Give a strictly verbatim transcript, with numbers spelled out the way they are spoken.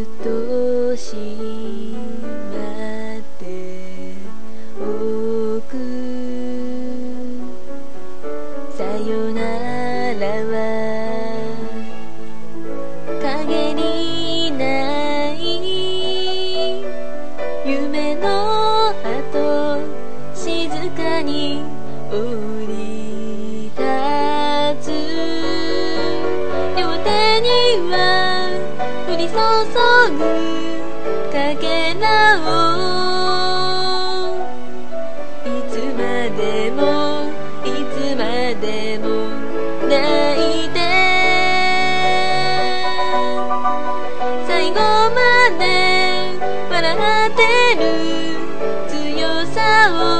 としまっておく。さよならは影にない夢の後、静かに降り立つ。両手には降り注ぐかけらを、いつまでもいつまでも泣いて、最後まで笑ってる強さを